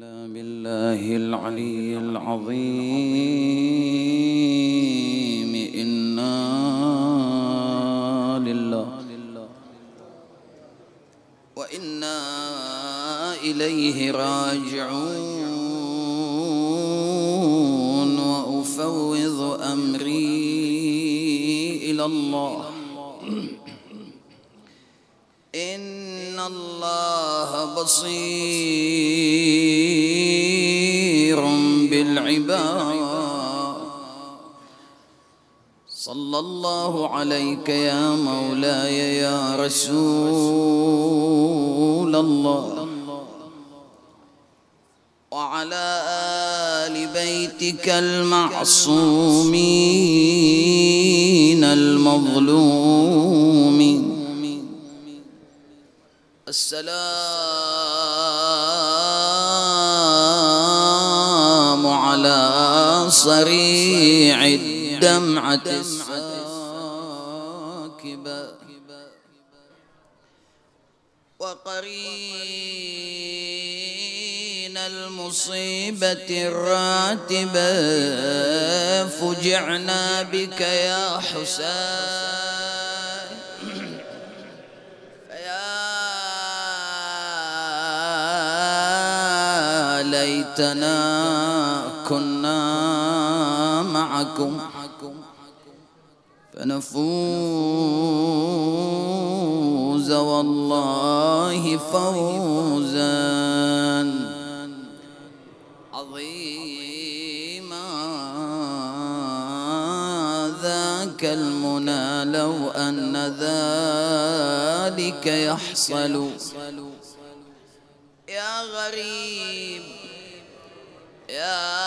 إلا بالله العلي العظيم إنا لله وإنا إليه راجعون وأفوض أمري إلى الله إن الله بصير بالعباد. صلى الله عليك يا مولاي يا رسول الله وعلى آل بيتك المعصومين المظلومين. السلام على صريع الدمعة الساكبة وقرين المصيبة الراتبة. فجعنا بك يا حسين ليتنا كنا معكم فنفوز والله فوزا عظيما. ذاك المنى لو أن ذلك يحصل يا غريب يا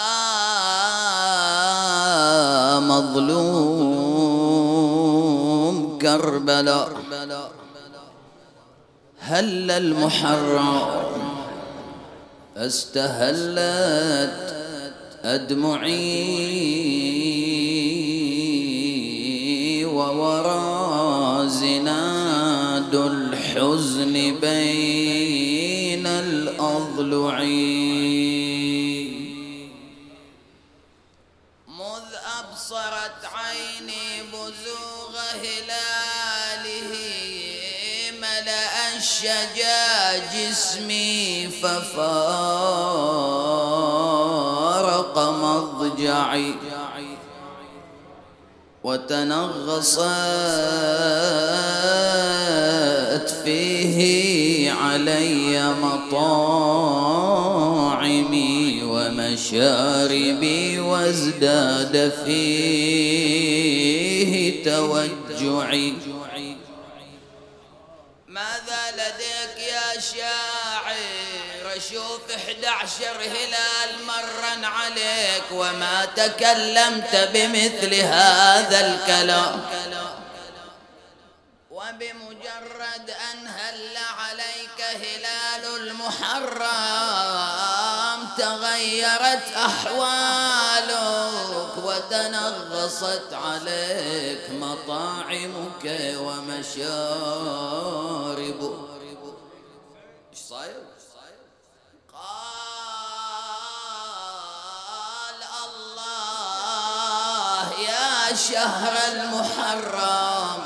مظلوم كربلاء. هل المحرم فاستهلت أدمعي وورا زناد الحزن بين الأضلعين. مذ أبصرت عيني بزوغ هلاله ملأ الشجا جسمي ففارق مضجعي وتنغصت فيه علي مطاعمي ومشاربي وازداد فيه توجعي. ماذا لديك يا شاعر؟ أشوف 11 هلال مرا عليك وما تكلمت بمثل هذا الكلام. وبمجرد أن هل عليك هلال المحرم تغيرت أحوالك وتنغصت عليك مطاعمك ومشاربك. إيش صاير؟ قال الله يا شهر المحرم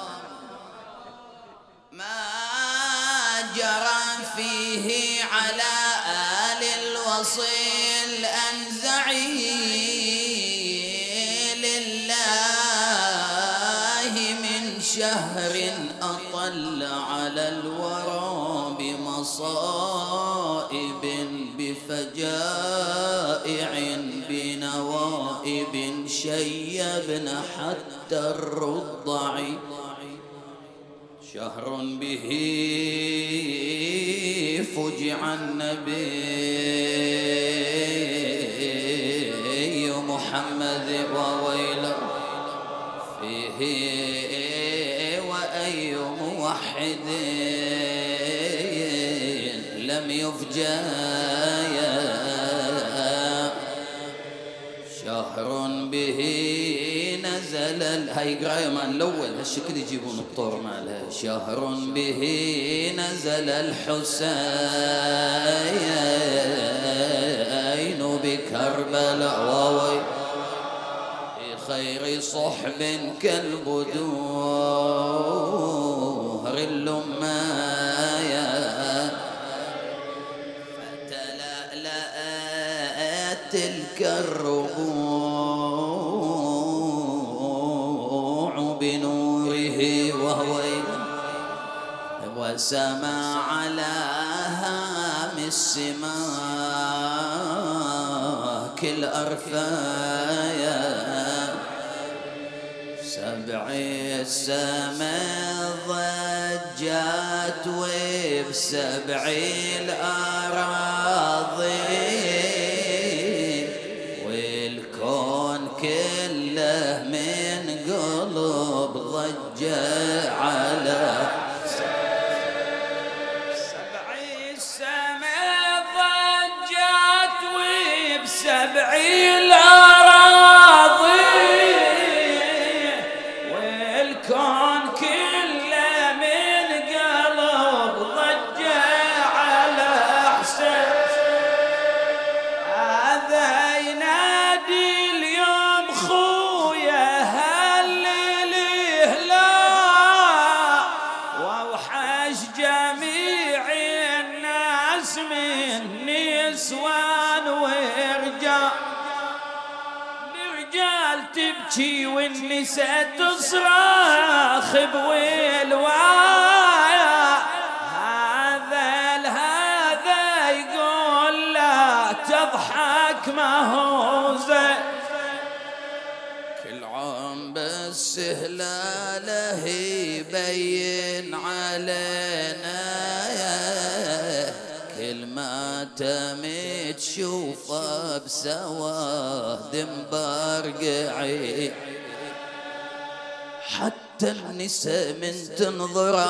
فيه على آل الوصيل أنزعي لله من شهر أطل على الورى بمصائب بفجائع بنوائب شيبن حتى الرضع. شهر به فجع النبي محمد وويله فيه وأي موحد لم يفجأ. شهر به نزل هاي قرايه ما الاول هالشكل يجيبون الطور مالها. شهر به نزل الحسين صحب كالبدور اللمايا فتلألأت تلك الربوع بنوره وهو وسما على هام السماك الأرفايا سبع السماء ضجت وبسبع الأراضي والكون كله من قلب ضجة على سبع الأراضي والكون كله من قلب ضجة على حسين هذا ينادي اليوم خويا هالليل لا واوحش جميع الناس من نسوان الرجال تبكي والنساء تصرخ بويلوايا هذا يقول لا تضحك ما هو زين كل عام بس هلاله يبين علينا كل ما تمت شوفه بسواد مبرقعي حتى النساء من تنظره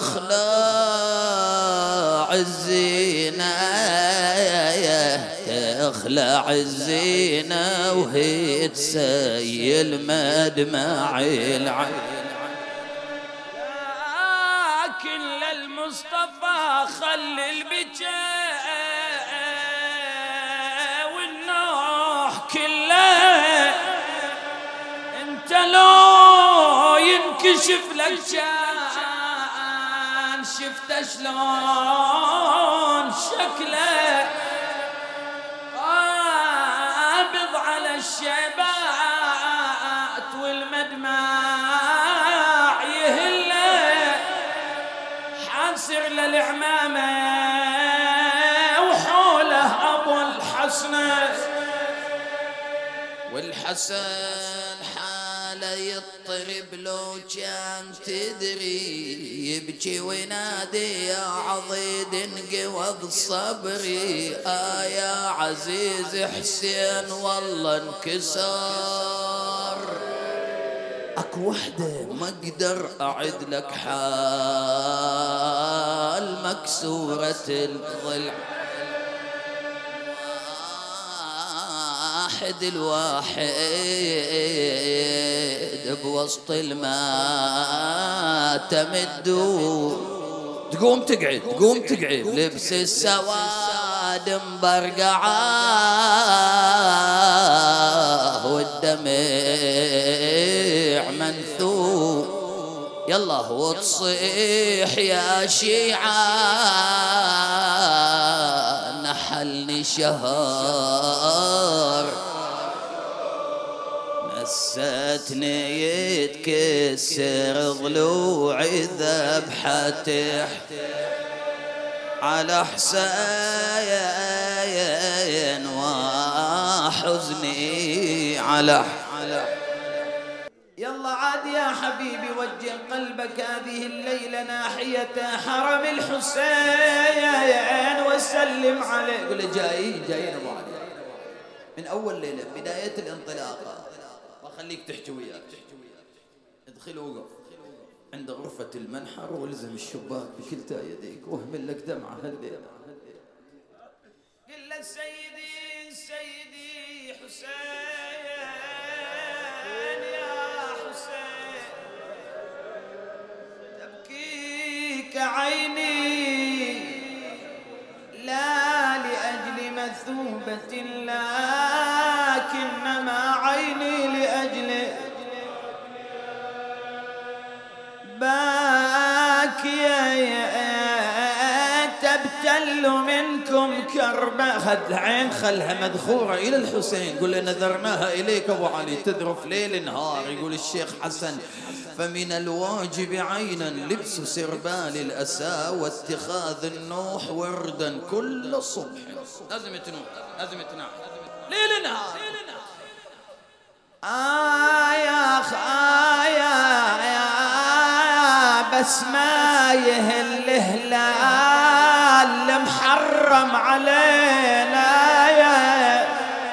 تخلع الزينة تخلع الزينة وهي تسيل مدمع العين كل المصطفى خلي البكاء والنوح كله انت لو ينكشف لك كان شفت شلون شكله قابض على الشيبات والمدمع يهله حاسر للعمامة وحوله أبو الحسن والحسن حاله يضطرب لو كان تدري يبكي وينادي يا عضيد انقوض صبري يا عزيز حسين والله انكسر اكو وحده ما اقدر اعد لك حال مكسورة الضلع الواحد بوسط الماء تمدو تقوم تقعد لبس السواد مبرقعاه والدمع منثور يلا وتصيح يا شيعة نحلني شهر نستني يتكسر ضلوعي ذبحة تحت على حسين وحزني على يلا عاد يا حبيبي وجه قلبك هذه الليلة ناحية حرم الحسين وسلم عليه قل له جايين ابو علي من اول ليلة بداية الانطلاقة وخليك تحكي وياك ادخل وقف عند غرفة المنحر والزم الشباك بكلتا يديك واهمل لك دمعة هالليلة قل له سيدي حسين يا حسين تبكيك عيني لا لأجل مثوبة لكنما عيني لأجل تخلوا منكم كربة. خد عين خلها مدخورة إلى الحسين، قل نذرناها إليك أبو علي تذرف ليل نهار. يقول الشيخ حسن فمن الواجب عينا لبس سربال الأسى واتخاذ النوح وردا كل صبح. لازم تنوح، لازم تنام ليل نهار. بس ما يهل هلال محرم علينا يا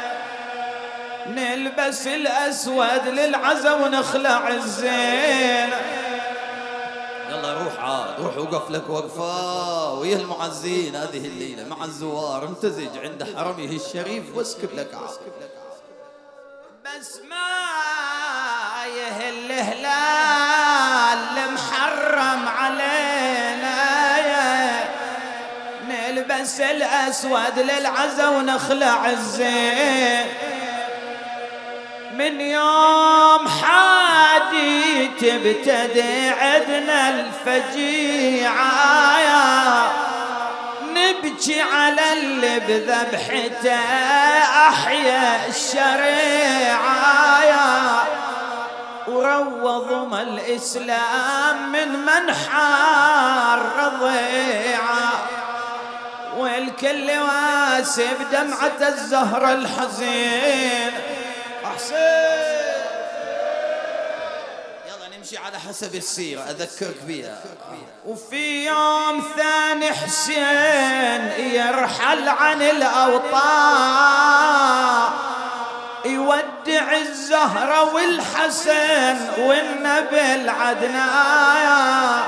نلبس الأسود للعزا ونخلع الزين. يلا روح عاد، روح وقف لك وقفة ويا المعزين هذه الليلة مع الزوار، امتزج عند حرمه الشريف واسكب لك عاد. بس ما يهل هلال محرم علينا يا نلبس الأسود للعزا ونخلع الزين. من يوم حادي تبتدي عدنا الفجيعة يا نبكي على اللي بذبحته أحيا الشريعة يا وروضوا ما الإسلام من منحار رضيعة والكل واسب دمعة الزهر الحزين. حسين يلا نمشي على حسب السيرة أذكرك بها. وفي يوم ثاني حسين يرحل عن الأوطان يودع الزهرة والحسن والنبي العدنان.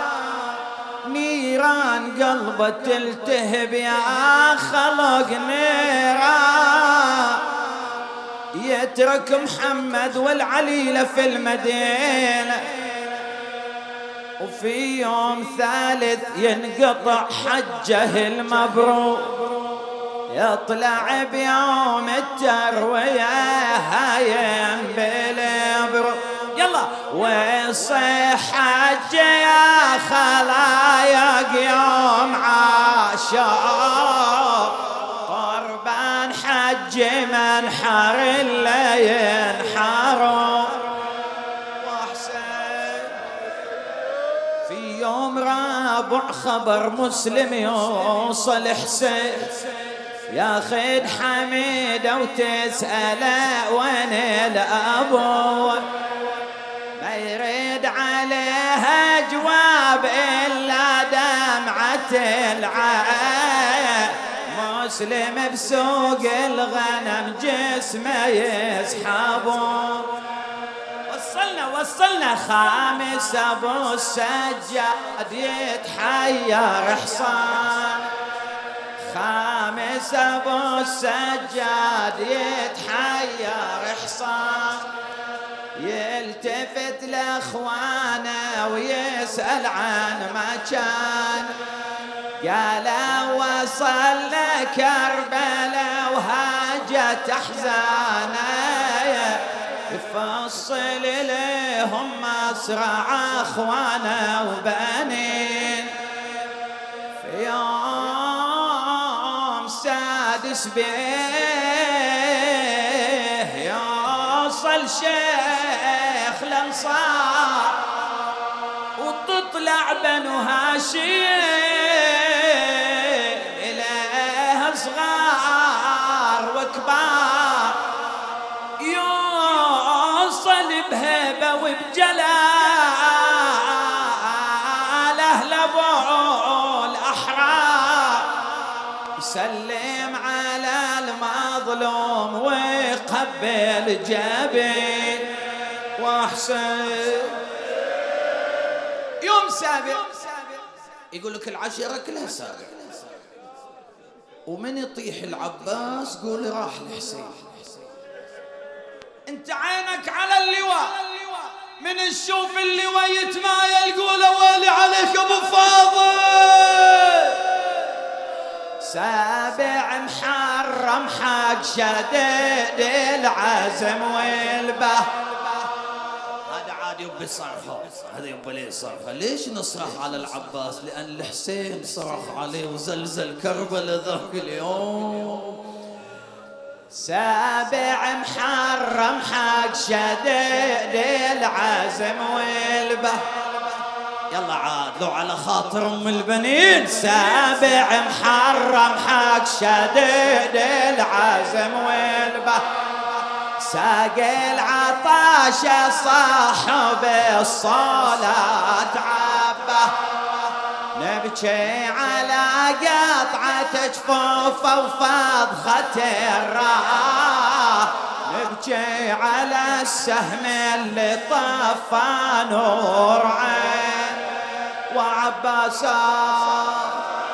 نيران قلبه تلتهب يا خلق نيران يترك محمد والعليلة في المدينة. وفي يوم ثالث ينقطع حجه المبرور يطلع بيوم التروية هايم بالبرور. يلا ويصيح حج يا خلايق يوم عاشور قربان حج منحر اللي ينحروا. في يوم رابع خبر مسلم يوصل حسين ياخد حميدة وتسأله وين الأبو ما يريد عليها جواب إلا دمعة العين. مسلم بسوق الغنم جسمه يسحبون. وصلنا خامس أبو السجاد يتحير حصان. خامس أبو السجاد يتحير حصان يلتفت لأخوانه ويسأل عن مكان. قال وصل كربلاء وهاجت أحزانه يفصل لهم أسرع أخوانه وبنين. في يوم سادس به يوصل شيخ الأنصار وتطلع بنو هاشم إليه صغار وكبار يوصل بهيبة وبجلال أهل أبو الأحرار يسلم على المظلوم ويقبل جبين. وحسين يوم سابع يقول لك العشرة كلها سابع ومن يطيح العباس قول راح الحسين. انت عينك على اللواء من تشوف اللواء يتمايل قول ويلي عليك ابو فاضل. سابع محرم حق شديد العزم والبه هذا عادي بصرخة. هذا يبا ليه صرخة؟ ليش نصرخ على العباس؟ لأن الحسين صرخ عليه وزلزل كربلاء ذاك اليوم. سابع محرم حق شديد العزم والبه. يلا عاد لو على خاطر ام البنين. سابع محرم حق شديد العزم والبه. ساقي العطاش صاحب الصلاة عبه. نبكي على قطعة جفوفه وفضخة الراح. نبكي على السهم اللي طفى نور عين وعباسات.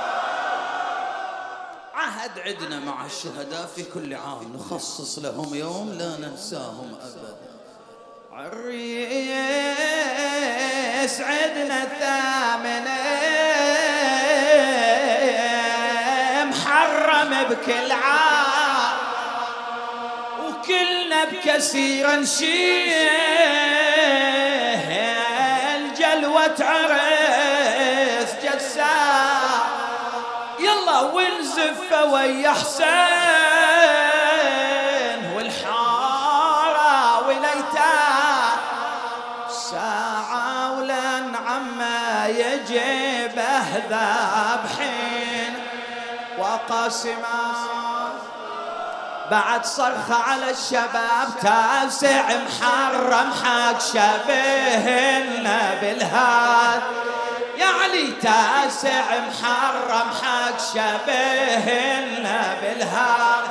عهد عدنا مع الشهداء في كل عام نخصص لهم يوم لا ننساهم أبدا. عريس عدنا الثامنة محرم بكل عام وكلنا بكثير نشيل جلوة عريس جسام. يلا ونزف ويا حسين والحارة وليتاه. ساعة ولن عما يجيبه ذابحين وقاسما. بعد صرخة على الشباب تاسع محرم حق شبهنا بالهاد. يا علي تاسع محرم حق شبهنا بالهاد.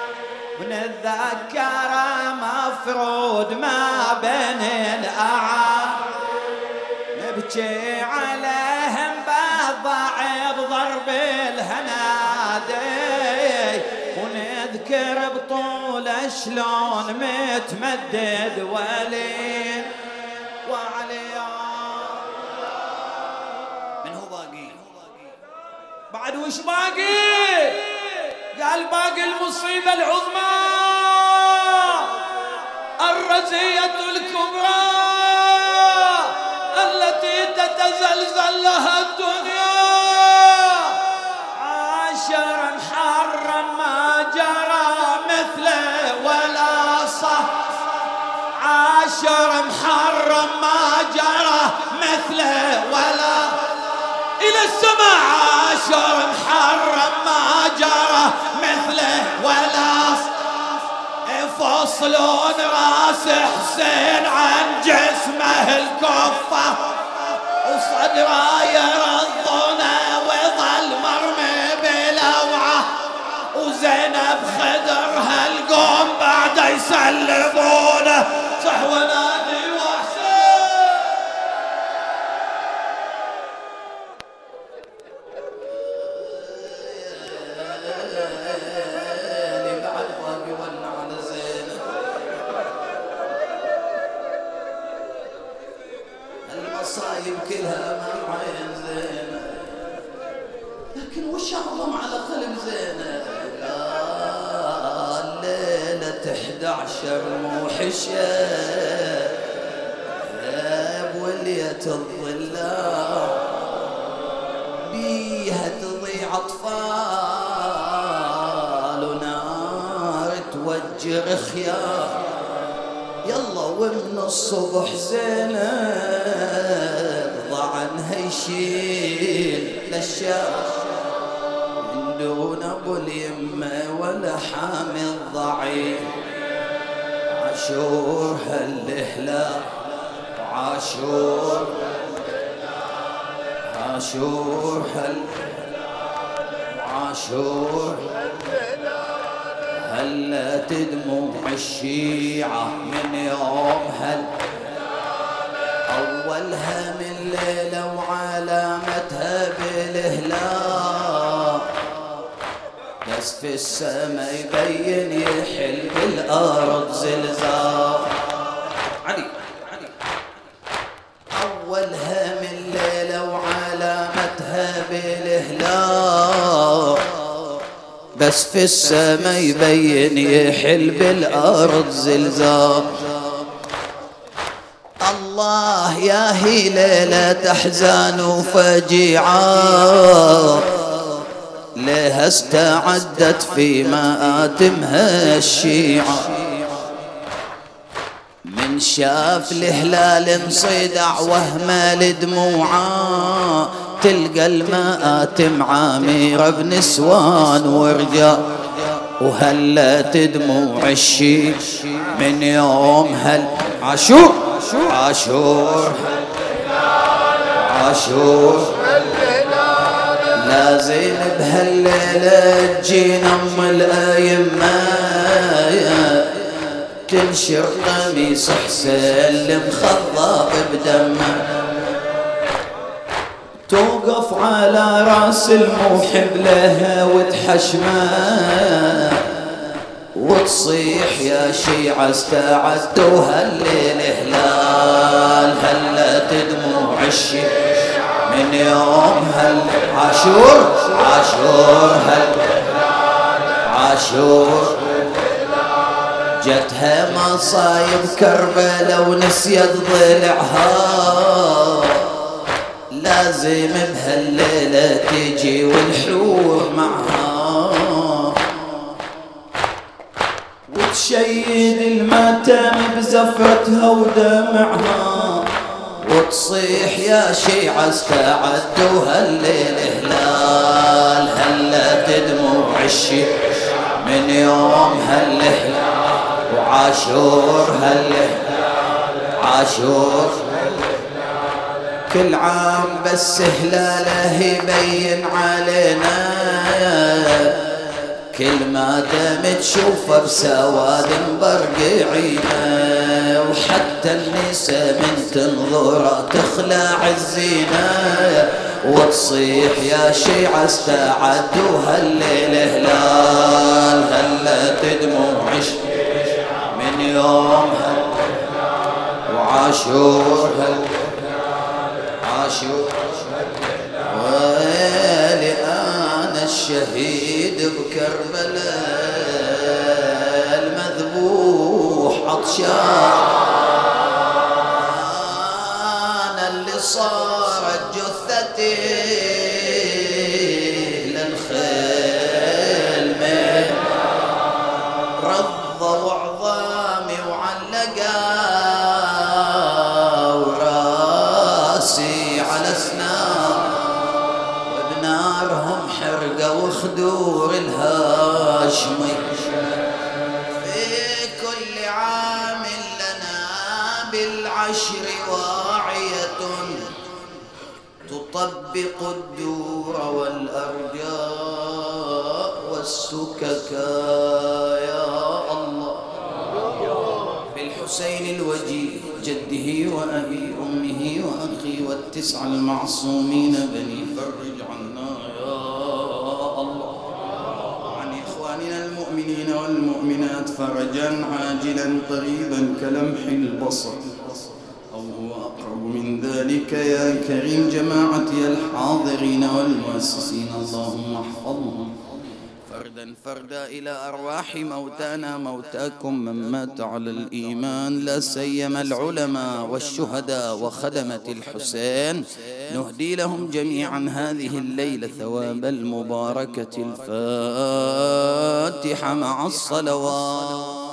ونتذكر مفروض ما بين الأعاد. نبكي عليهم بالضعيف ضرب الهنادي. ونذكر بطولة شلون متمدد ولين وعليا. من هو باقي؟ بعد وش باقي؟ قال باقي المصيبة العظمى الرزية الكبرى التي تتزلزل لها الدنيا. عاشر محرم ما جرى مثله ولا صح. عاشر محرم ما جرى مثله ولا إلى السماء. عاشر محرم ما جرى مثله ولا يفصلون راس حسين عن جسمه الكفة وصدره يرضونه وظل مرمي بلوعه. وزينب خدرها القوم بعد يسلمونه. صح ونادي المصايب كلها امام عين زينب. لكن وش اعظم على قلب زينب؟ الليلة 11 موحشة بولية الظلام بيها تضيع اطفال ونار توجر خيار. يلا ومن الصبح زينب ضعنها يشيل للشام من دون ابو اليمه ولا حامي الضعيف. عاشور هالهلال وعاشور عاشور وعاشور هلا تدمع الشيعة من يوم أولها من ليلة وعلامتها بالهلال. بس في السماء يبين يحل بالأرض زلزال. علي أولها من ليلة وعلامتها بالهلال. بس في السماء يبين يحل بالأرض زلزال. الله الله يا هي ليلة أحزان وفجيعة، لها استعدت في مآتمها الشيعة. من شاف الهلال انصدع وهمل دموعه، تلقى المآتم عامرة بنسوان ورجال، وهلت دموع الشيع من يوم عاشور عاشور عاشور. لازم بهالليلة تجينا ام الأيمة، تنشر قميص حسين المخضب بدمه، توقف على راس الموحب لها وتحشمه، وتصيح يا شيعة استعدوا هالليل هلال، هلت دموع الشيعة من يوم عاشور عاشور عاشور. جتها مصايب كربلاء ونسيت ضلعها، لازم بهالليلة تجي والحور معها، وتشيد الماتم بزفرتها ودمعها، وتصيح يا شيعة استعدوا هالليل هلال، هلت دموع الشيعة من يوم هالهلال، وعاشور عاشور. كل عام بس هلاله يبين علينا، كل ما دام تشوفه بسواد مبرقعينا، وحتى النساء من تنظره تخلع الزينة، وتصيح يا شيعة استعدوا هالليل هلال، هلت دموع من يوم وعاشور عاشور. ويلي أنا الشهيد بكربلاء المذبوح عطشان، اللي صارت جثتي للخيل رضوا عظامي وعلقا وراسي على سنام، وبنارهم حرقة وخدور الهاشمي. في كل عام لنا بالعشر واعية، تطبق الدور والأرجاء والسككا يا الله. بالحسين الوجيه جده وأبي أمه وأخي والتسع المعصومين بني فرج عنا يا الله، عن إخواننا المؤمنين والمؤمنات فرجا عاجلا قريبا كلمح البصر أو هو أقرب من ذلك يا كريم. جماعتي الحاضرين والمؤسسين اللهم احفظهم فردا فردا إلى أرواح موتانا موتاكم من مات على الإيمان، لا سيما العلماء والشهداء وخدمة الحسين، نهدي لهم جميعا هذه الليلة ثواب المباركة. الفاتحة مع الصلوات.